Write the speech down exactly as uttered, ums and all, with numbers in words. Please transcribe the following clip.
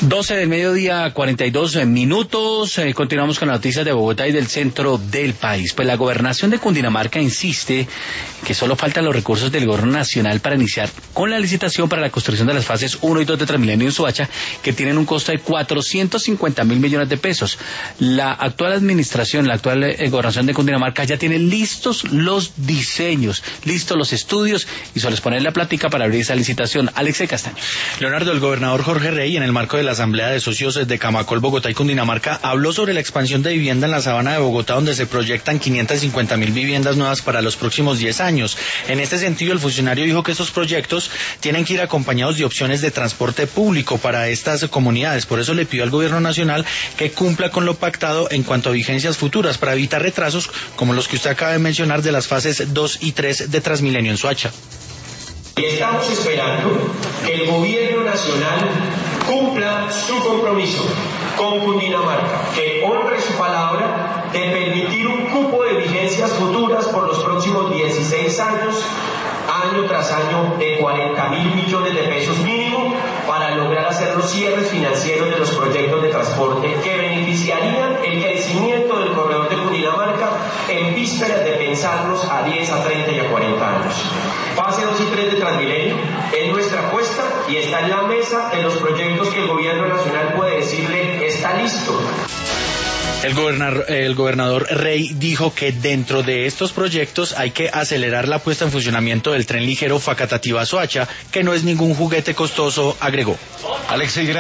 doce del mediodía, cuarenta y dos minutos. Eh, continuamos con las noticias de Bogotá y del centro del país. Pues la gobernación de Cundinamarca insiste que solo faltan los recursos del gobierno nacional para iniciar con la licitación para la construcción de las fases uno y dos de Transmilenio en Soacha, que tienen un costo de cuatrocientos cincuenta mil millones de pesos. La actual administración, la actual eh, gobernación de Cundinamarca ya tiene listos los diseños, listos los estudios y solo les poner la plática para abrir esa licitación. Alexe Castaño. Leonardo, el gobernador Jorge Rey, en el marco de la Asamblea de Socios de Camacol, Bogotá y Cundinamarca, habló sobre la expansión de vivienda en la sabana de Bogotá, donde se proyectan quinientas cincuenta mil viviendas nuevas para los próximos diez años. En este sentido, el funcionario dijo que estos proyectos tienen que ir acompañados de opciones de transporte público para estas comunidades. Por eso le pidió al gobierno nacional que cumpla con lo pactado en cuanto a vigencias futuras para evitar retrasos como los que usted acaba de mencionar de las fases dos y tres de Transmilenio en Soacha. Estamos esperando que el gobierno nacional cumpla su compromiso con Cundinamarca, que honre su palabra de permitir un cupo de vigencias futuras por los próximos dieciséis años, año tras año, de cuarenta mil millones de pesos mínimo, para lograr hacer los cierres financieros de los proyectos de transporte que beneficiarían el crecimiento del corredor de Cundinamarca en vísperas de pensarlos a diez, a treinta y a cuarenta años. Fase dos y tres de Transmilenio es nuestra apuesta y está en la mesa de los proyectos que el gobierno nacional puede decirle está listo. El gobernador, el gobernador Rey dijo que dentro de estos proyectos hay que acelerar la puesta en funcionamiento del tren ligero Facatativá-Soacha, que no es ningún juguete costoso, agregó. Alexei